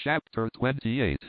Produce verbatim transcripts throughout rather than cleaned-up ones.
Chapter twenty-eight.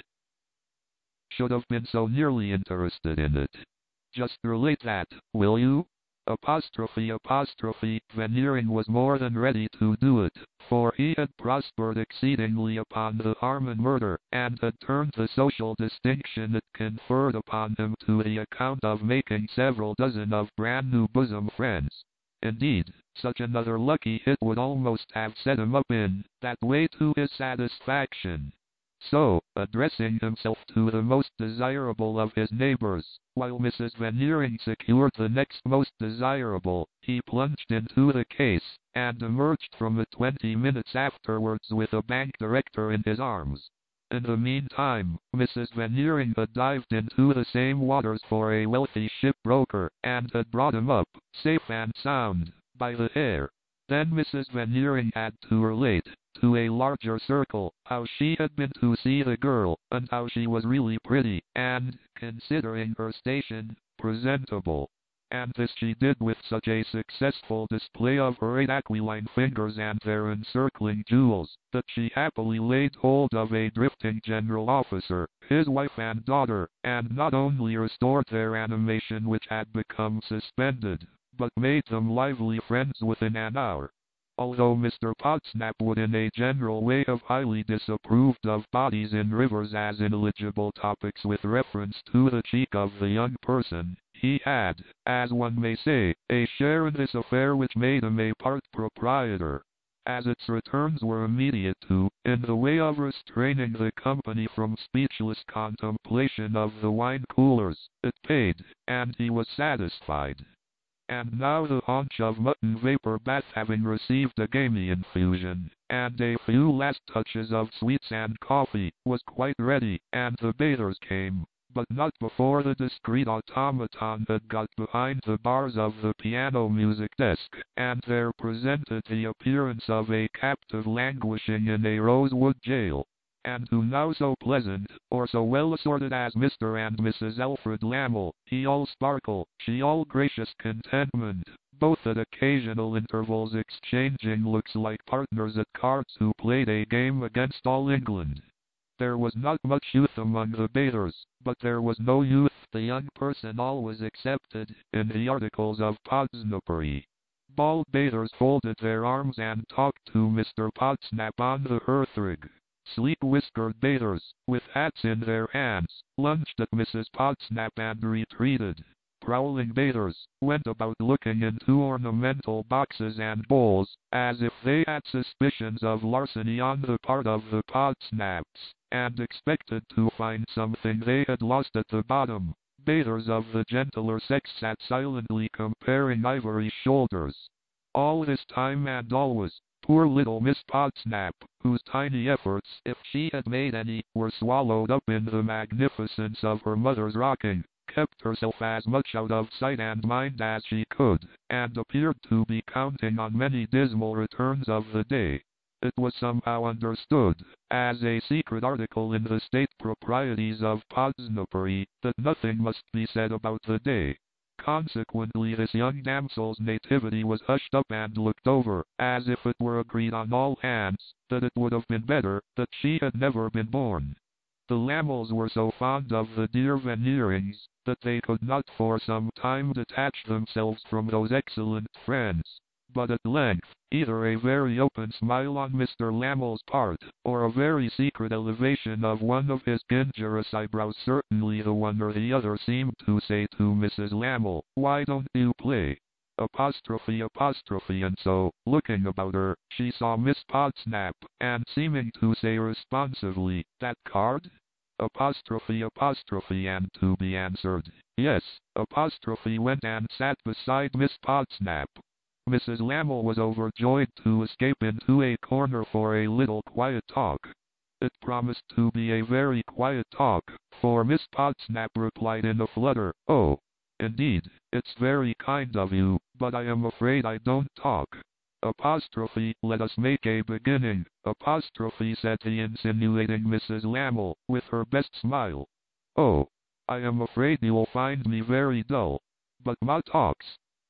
Should have been so nearly interested in it. Just relate that, will you? Apostrophe apostrophe. Veneering was more than ready to do it, for he had prospered exceedingly upon the Harmon murder, and had turned the social distinction it conferred upon him to the account of making several dozen of brand new bosom friends. Indeed, such another lucky hit would almost have set him up in that way to his satisfaction. So, addressing himself to the most desirable of his neighbors, while Missus Veneering secured the next most desirable, he plunged into the case, and emerged from it twenty minutes afterwards with a bank director in his arms. In the meantime, Missus Veneering had dived into the same waters for a wealthy shipbroker, and had brought him up, safe and sound, by the hair. Then Missus Veneering had to relate, to a larger circle, how she had been to see the girl, and how she was really pretty, and, considering her station, presentable. And this she did with such a successful display of her eight aquiline fingers and their encircling jewels, that she happily laid hold of a drifting general officer, his wife and daughter, and not only restored their animation which had become suspended, but made them lively friends within an hour. Although Mister Podsnap would in a general way have highly disapproved of bodies in rivers as ineligible topics with reference to the cheek of the young person, he had, as one may say, a share in this affair which made him a part proprietor. As its returns were immediate too, in the way of restraining the company from speechless contemplation of the wine coolers, it paid, and he was satisfied. And now the haunch of mutton vapor bath having received a gamey infusion, and a few last touches of sweets and coffee, was quite ready, and the bathers came, but not before the discreet automaton had got behind the bars of the piano music desk, and there presented the appearance of a captive languishing in a rosewood jail. And who now so pleasant, or so well assorted as Mister and Missus Alfred Lammle, he all sparkle, she all gracious contentment, both at occasional intervals exchanging looks like partners at cards who played a game against all England. There was not much youth among the bathers, but there was no youth, the young person always accepted, in the articles of Podsnapery. Bald bathers folded their arms and talked to Mister Podsnap on the hearthrug. Sleek-whiskered bathers, with hats in their hands, lunged at Missus Podsnap and retreated. Prowling bathers went about looking into ornamental boxes and bowls, as if they had suspicions of larceny on the part of the Podsnaps, and expected to find something they had lost at the bottom. Bathers of the gentler sex sat silently comparing ivory shoulders. All this time and always, poor little Miss Podsnap, whose tiny efforts, if she had made any, were swallowed up in the magnificence of her mother's rocking, kept herself as much out of sight and mind as she could, and appeared to be counting on many dismal returns of the day. It was somehow understood, as a secret article in the state proprieties of Podsnapery, that nothing must be said about the day. Consequently this young damsel's nativity was hushed up and looked over, as if it were agreed on all hands, that it would have been better that she had never been born. The Lammles were so fond of the dear Veneerings, that they could not for some time detach themselves from those excellent friends. But at length, either a very open smile on Mister Lammle's part, or a very secret elevation of one of his gingerous eyebrows, certainly the one or the other, seemed to say to Missus Lammle, "Why don't you play?" Apostrophe apostrophe and so, looking about her, she saw Miss Podsnap, and seeming to say responsively, "That card?" Apostrophe apostrophe and to be answered, "Yes." Apostrophe went and sat beside Miss Podsnap. Missus Lammle was overjoyed to escape into a corner for a little quiet talk. It promised to be a very quiet talk, for Miss Podsnap replied in a flutter, "Oh, indeed, it's very kind of you, but I am afraid I don't talk." Apostrophe, "Let us make a beginning." Apostrophe, said the insinuating Missus Lammle, with her best smile. "Oh, I am afraid you'll find me very dull. But ma talks."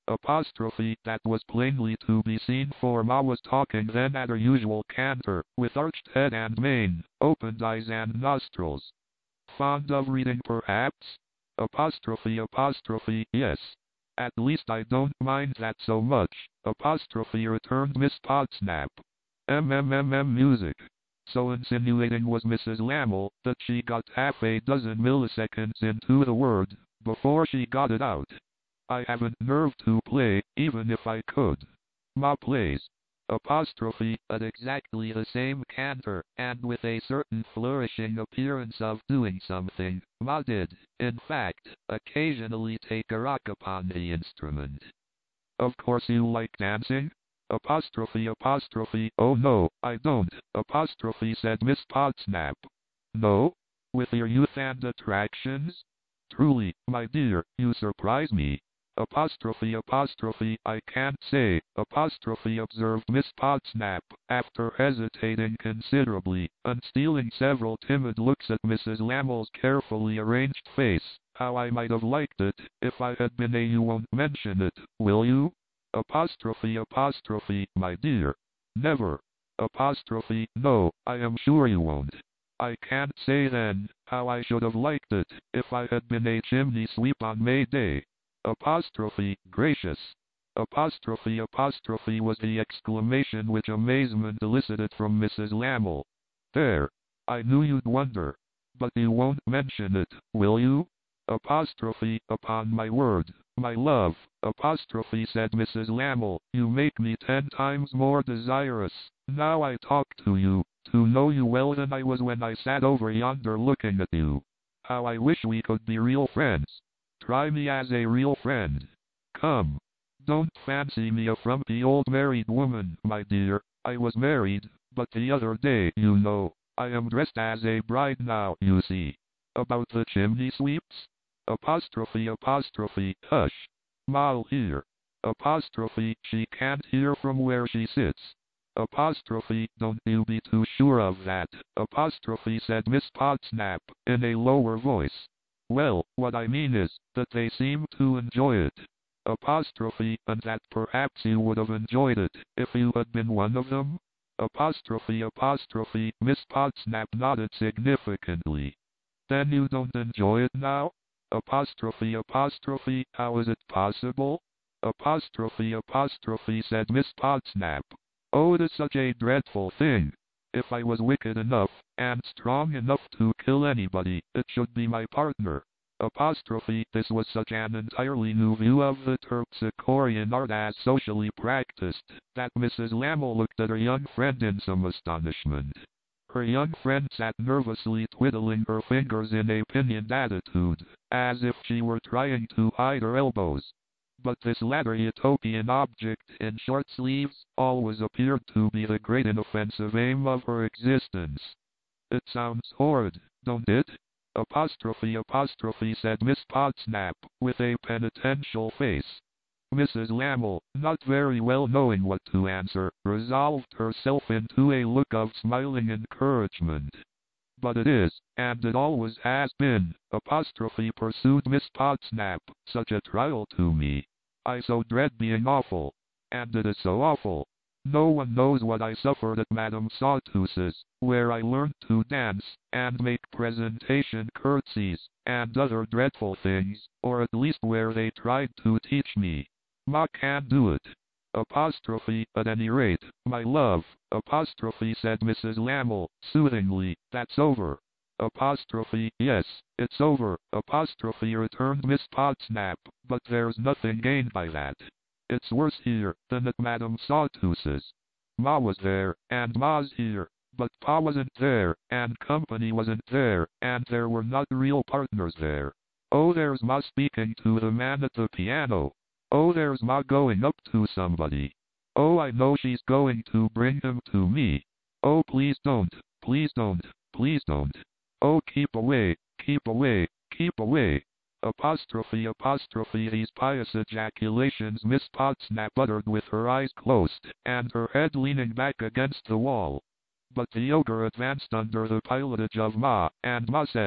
Apostrophe, that was plainly to be seen, for Ma was talking then at her usual canter, with arched head and mane, opened eyes and nostrils. Fond of reading perhaps? Apostrophe apostrophe, yes. At least I don't mind that so much, apostrophe returned Miss Podsnap. Mmmmm music. So insinuating was Missus Lammle, that she got half a dozen milliseconds into the word, before she got it out. I haven't nerve to play, even if I could. Ma plays. Apostrophe, at exactly the same canter, and with a certain flourishing appearance of doing something. Ma did, in fact, occasionally take a rock upon the instrument. Of course you like dancing? Apostrophe apostrophe, oh no, I don't, apostrophe said Miss Podsnap. No? With your youth and attractions? Truly, my dear, you surprise me. Apostrophe apostrophe, I can't say, apostrophe observed Miss Podsnap, after hesitating considerably, and stealing several timid looks at Missus Lammle's carefully arranged face. How I might have liked it, if I had been a you won't mention it, will you? Apostrophe apostrophe, my dear. Never. Apostrophe, no, I am sure you won't. I can't say then, how I should have liked it, if I had been a chimney sweep on May Day. Apostrophe, gracious. Apostrophe apostrophe was the exclamation which amazement elicited from Missus Lammle. There. I knew you'd wonder. But you won't mention it, will you? Apostrophe, upon my word, my love, apostrophe said Missus Lammle, you make me ten times more desirous, now I talk to you, to know you well than I was when I sat over yonder looking at you. How I wish we could be real friends. Try me as a real friend. Come. Don't fancy me a frumpy old married woman, my dear. I was married, but the other day, you know. I am dressed as a bride now, you see. About the chimney sweeps? Apostrophe apostrophe, hush. Ma'll hear. Apostrophe, she can't hear from where she sits. Apostrophe, don't you be too sure of that, apostrophe said Miss Podsnap, in a lower voice. Well, what I mean is, that they seem to enjoy it. Apostrophe, and that perhaps you would have enjoyed it, if you had been one of them? Apostrophe apostrophe, Miss Podsnap nodded significantly. Then you don't enjoy it now? Apostrophe apostrophe, how is it possible? Apostrophe apostrophe said Miss Podsnap. Oh, it is such a dreadful thing. If I was wicked enough, and strong enough to kill anybody, it should be my partner. Apostrophe, this was such an entirely new view of the Terpsichorean art as socially practiced, that Missus Lammle looked at her young friend in some astonishment. Her young friend sat nervously twiddling her fingers in a pinioned attitude, as if she were trying to hide her elbows. But this latter utopian object in short sleeves always appeared to be the great inoffensive aim of her existence. It sounds horrid, don't it? Apostrophe apostrophe said Miss Podsnap, with a penitential face. Missus Lammle, not very well knowing what to answer, resolved herself into a look of smiling encouragement. But it is, and it always has been, apostrophe pursued Miss Podsnap, such a trial to me. I so dread being awful. And it is so awful. No one knows what I suffered at Madame Sautus's, where I learned to dance, and make presentation curtsies, and other dreadful things, or at least where they tried to teach me. Ma can't do it. Apostrophe, at any rate, my love, apostrophe said Missus Lammle, soothingly, that's over. Apostrophe, yes, it's over, apostrophe returned Miss Podsnap, but there's nothing gained by that. It's worse here than at Madame Sautus's. Ma was there, and Ma's here, but Pa wasn't there, and company wasn't there, and there were not real partners there. Oh, there's Ma speaking to the man at the piano. Oh, there's Ma going up to somebody. Oh, I know she's going to bring him to me. Oh, please don't, please don't, please don't. Oh, keep away, keep away, keep away. Apostrophe apostrophe these pious ejaculations Miss Podsnap uttered with her eyes closed, and her head leaning back against the wall. But the ogre advanced under the pilotage of Ma, and Ma said,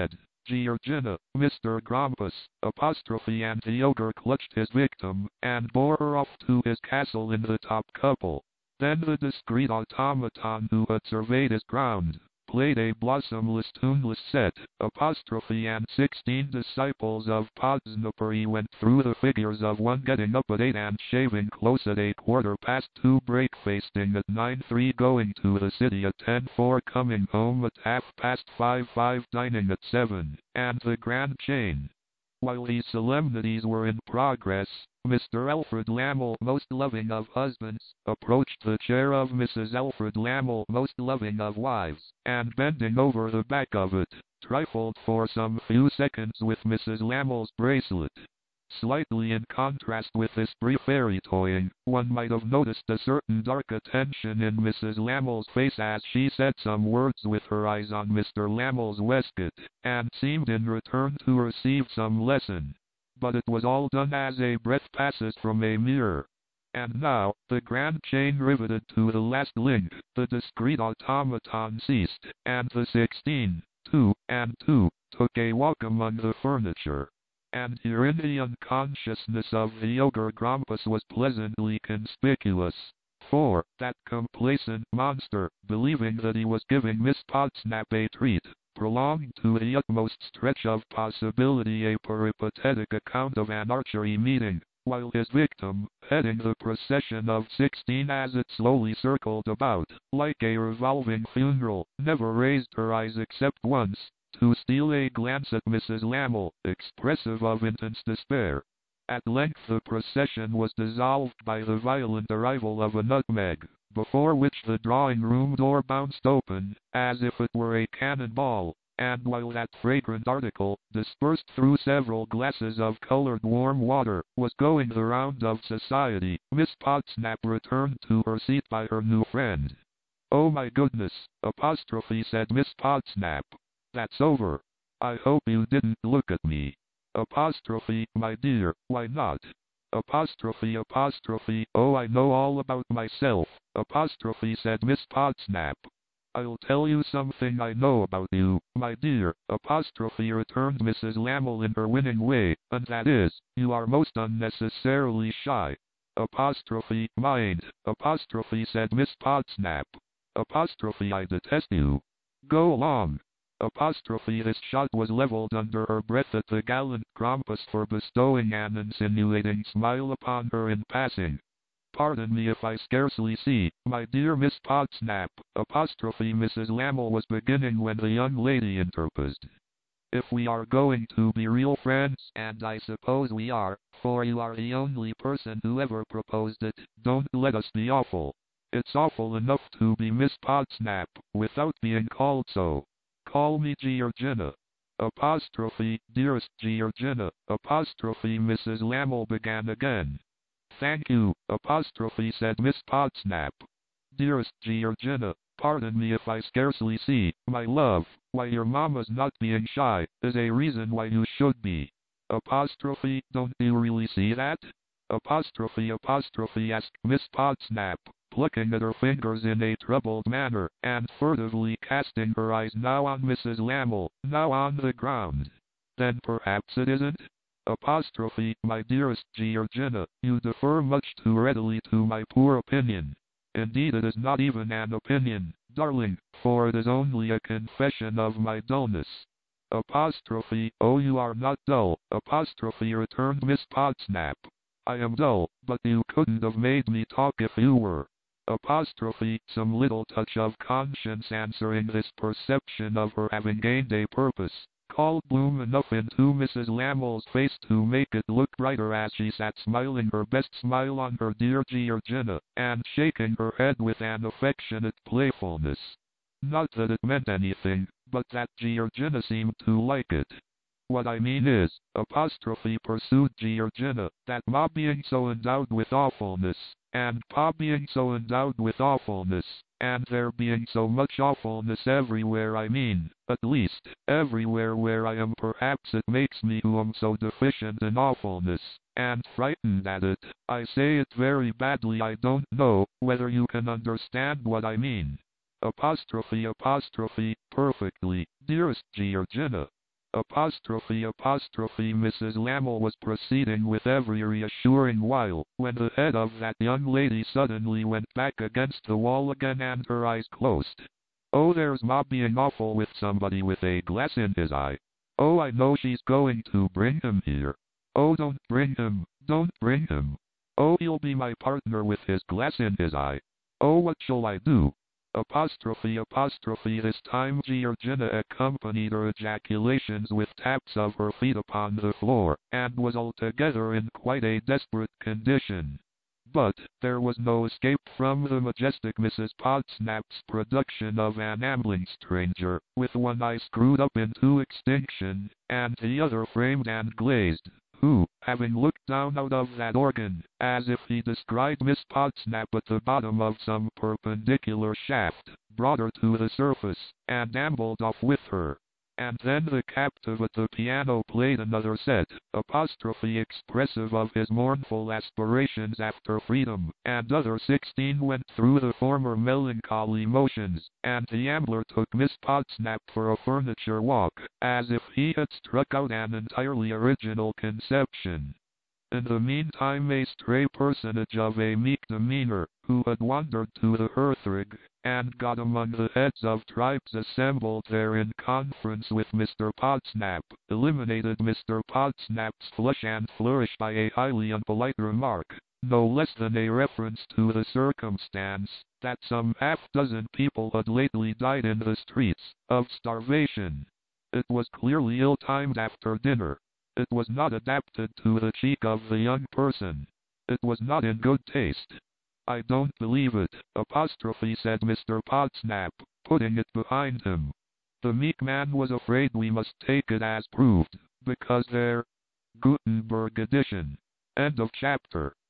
Georgina, Mister Grampus, apostrophe and Theodore clutched his victim, and bore her off to his castle in the top couple. Then the discreet automaton who had surveyed his ground, played a blossomless tuneless set, apostrophe and sixteen disciples of Podsnappery went through the figures of one getting up at eight and shaving close at a quarter past two, breakfasting at nine, three going to the city at ten, four coming home at half past five, five dining at seven, and the grand chain. While these solemnities were in progress, Mister Alfred Lammle, most loving of husbands, approached the chair of Missus Alfred Lammle, most loving of wives, and bending over the back of it, trifled for some few seconds with Missus Lammel's bracelet. Slightly in contrast with this brief fairy-toying, one might have noticed a certain dark attention in Missus Lammel's face as she said some words with her eyes on Mister Lammel's waistcoat, and seemed in return to receive some lesson. But it was all done as a breath passes from a mirror. And now, the grand chain riveted to the last link, the discreet automaton ceased, and the sixteen, two, and two, took a walk among the furniture. And herein the unconsciousness of Theodore Grampus was pleasantly conspicuous. For, that complacent monster, believing that he was giving Miss Podsnap a treat, prolonged to the utmost stretch of possibility a peripatetic account of an archery meeting, while his victim, heading the procession of sixteen as it slowly circled about, like a revolving funeral, never raised her eyes except once, to steal a glance at Missus Lammle, expressive of intense despair. At length the procession was dissolved by the violent arrival of a nutmeg, before which the drawing-room door bounced open, as if it were a cannon-ball, and while that fragrant article, dispersed through several glasses of colored warm water, was going the round of society, Miss Podsnap returned to her seat by her new friend. "Oh my goodness," apostrophe said Miss Podsnap. "That's over. I hope you didn't look at me." Apostrophe, "My dear, why not?" Apostrophe apostrophe, "Oh, I know all about myself," apostrophe said Miss Podsnap. "I'll tell you something I know about you, my dear," apostrophe returned Missus Lammle in her winning way, "and that is, you are most unnecessarily shy." Apostrophe, "Mind," apostrophe said Miss Podsnap. Apostrophe, "I detest you. Go along." Apostrophe, this shot was leveled under her breath at the gallant Grampus for bestowing an insinuating smile upon her in passing. "Pardon me if I scarcely see, my dear Miss Podsnap," apostrophe Missus Lammle was beginning when the young lady interposed. "If we are going to be real friends, and I suppose we are, for you are the only person who ever proposed it, don't let us be awful. It's awful enough to be Miss Podsnap, without being called so. Call me Georgina." Apostrophe, "Dearest Georgina," apostrophe Missus Lammle began again. "Thank you," apostrophe said Miss Podsnap. "Dearest Georgina, pardon me if I scarcely see, my love, why your mamma's not being shy, is a reason why you should be." Apostrophe, "Don't you really see that?" Apostrophe apostrophe asked Miss Podsnap, plucking at her fingers in a troubled manner, and furtively casting her eyes now on Missus Lammle, now on the ground. "Then perhaps it isn't?" Apostrophe, "My dearest Georgina, you defer much too readily to my poor opinion. Indeed it is not even an opinion, darling, for it is only a confession of my dullness." Apostrophe, "Oh, you are not dull," apostrophe returned Miss Podsnap. "I am dull, but you couldn't have made me talk if you were." Apostrophe, some little touch of conscience answering this perception of her having gained a purpose, called bloom enough into Missus Lammle's face to make it look brighter as she sat smiling her best smile on her dear Georgina, and shaking her head with an affectionate playfulness. Not that it meant anything, but that Georgina seemed to like it. "What I mean is," apostrophe pursued Georgina, "that Ma being so endowed with awfulness, and Pa being so endowed with awfulness, and there being so much awfulness everywhere, I mean, at least, everywhere where I am, perhaps it makes me who am so deficient in awfulness, and frightened at it. I say it very badly. I don't know whether you can understand what I mean." Apostrophe apostrophe, "Perfectly, dearest Georgina." Apostrophe apostrophe Missus Lammle was proceeding with every reassuring while, when the head of that young lady suddenly went back against the wall again and her eyes closed. Oh, there's Ma being awful with somebody with a glass in his eye. Oh, I know she's going to bring him here. Oh, don't bring him, don't bring him. Oh, he'll be my partner with his glass in his eye. Oh, what shall I do? Apostrophe apostrophe This time Georgina accompanied her ejaculations with taps of her feet upon the floor, and was altogether in quite a desperate condition. But there was no escape from the majestic Missus Podsnap's production of an ambling stranger, with one eye screwed up into extinction, and the other framed and glazed, who, having looked down out of that organ, as if he descried Miss Podsnap at the bottom of some perpendicular shaft, brought her to the surface, and ambled off with her. And then the captive at the piano played another set, apostrophe expressive of his mournful aspirations after freedom, and other sixteen went through the former melancholy motions, and the ambler took Miss Podsnap for a furniture walk, as if he had struck out an entirely original conception. In the meantime a stray personage of a meek demeanor, who had wandered to the hearthrug, and got among the heads of tribes assembled there in conference with Mister Podsnap, eliminated Mister Podsnap's flush and flourish by a highly unpolite remark, no less than a reference to the circumstance that some half-dozen people had lately died in the streets, of starvation. It was clearly ill-timed after dinner. It was not adapted to the cheek of the young person. It was not in good taste. I don't believe it, apostrophe said Mister Podsnap, putting it behind him. The meek man was afraid we must take it as proved, because there... Gutenberg edition. End of chapter.